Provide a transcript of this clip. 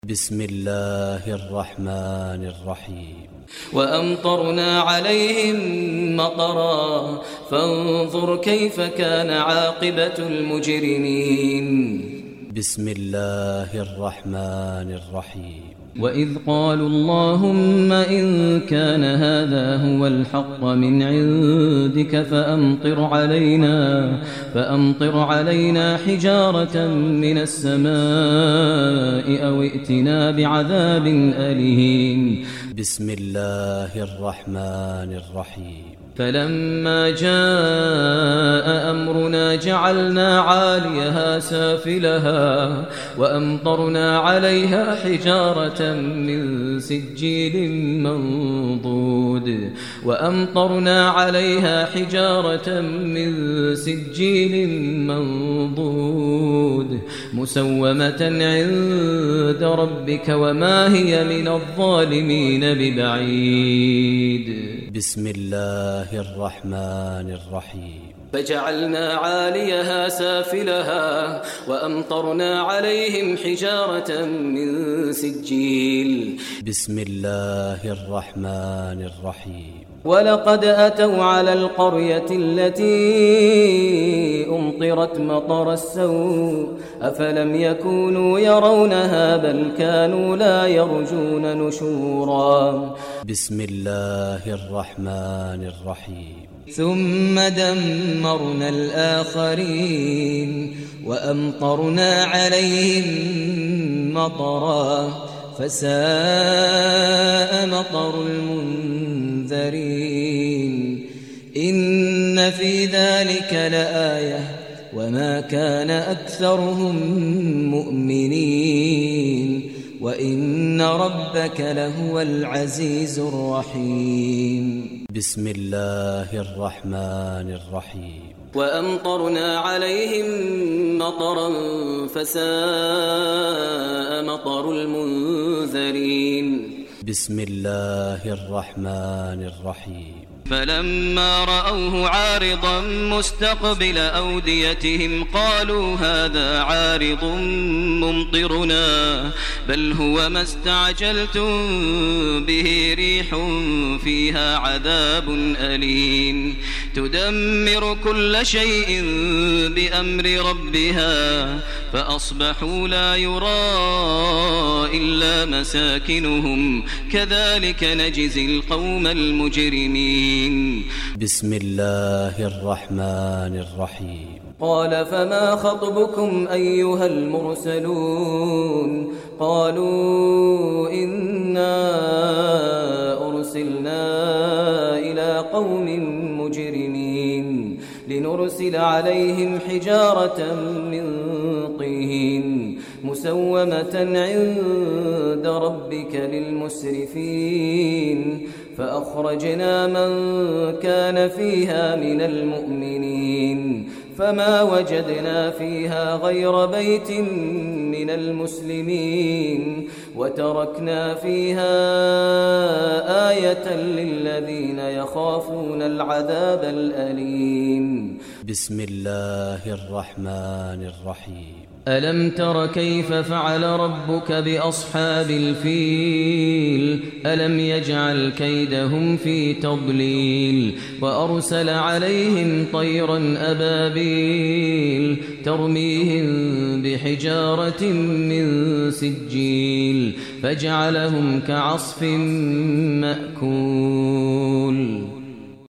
بسم الله الرحمن الرحيم وأمطرنا عليهم مطرا فانظر كيف كان عاقبة المجرمين. بسم الله الرحمن الرحيم وإذ قالوا اللهم إن كان هذا هو الحق من عندك فأمطر علينا حجارة من السماء أو ائتنا بعذاب أليم. بسم الله الرحمن الرحيم فلما جاء أمرنا جعلنا عاليها سافلها وأمطرنا عليها حجارة من سجيل منضود مسومة عند ربك وما هي من الظالمين ببعيد. بسم الله الرحمن الرحيم فجعلنا عاليها سافلها وأمطرنا عليهم حجارة من سجيل. بسم الله الرحمن الرحيم ولقد أتوا على القرية التي أمطرت مطر السوء أفلم يكونوا يرونها بل كانوا لا يرجون نشورا. بسم الله الرحمن الرحيم ثم دمرنا الآخرين وأمطرنا عليهم مطرا فساء مطر المنذرين. إن في ذلك لآية وما كان أكثرهم مؤمنين وإن ربك لهو العزيز الرحيم. بسم الله الرحمن الرحيم وأمطرنا عليهم مطرا فساء مطر المنذرين. بسم الله الرحمن الرحيم فلما رأوه عارضا مستقبل أوديتهم قالوا هذا عارض ممطرنا بل هو ما استعجلتم به ريح فيها عذاب أليم تدمر كل شيء بأمر ربها فأصبحوا لا يرى إلا مساكنهم كذلك نجزي القوم المجرمين. بسم الله الرحمن الرحيم قال فما خطبكم أيها المرسلون قالوا إنا أرسلنا إلى قوم مجرمين لنرسل عليهم حجارة من طين مسومة عند ربك للمسرفين فأخرجنا من كان فيها من المؤمنين فما وجدنا فيها غير بيت من المسلمين وتركنا فيها آية للذين يخافون العذاب الأليم. بسم الله الرحمن الرحيم ألم تر كيف فعل ربك بأصحاب الفيل ألم يجعل كيدهم في تضليل وأرسل عليهم طيرا أبابيل ترميهم بحجارة من سجيل فجعلهم كعصف مأكول.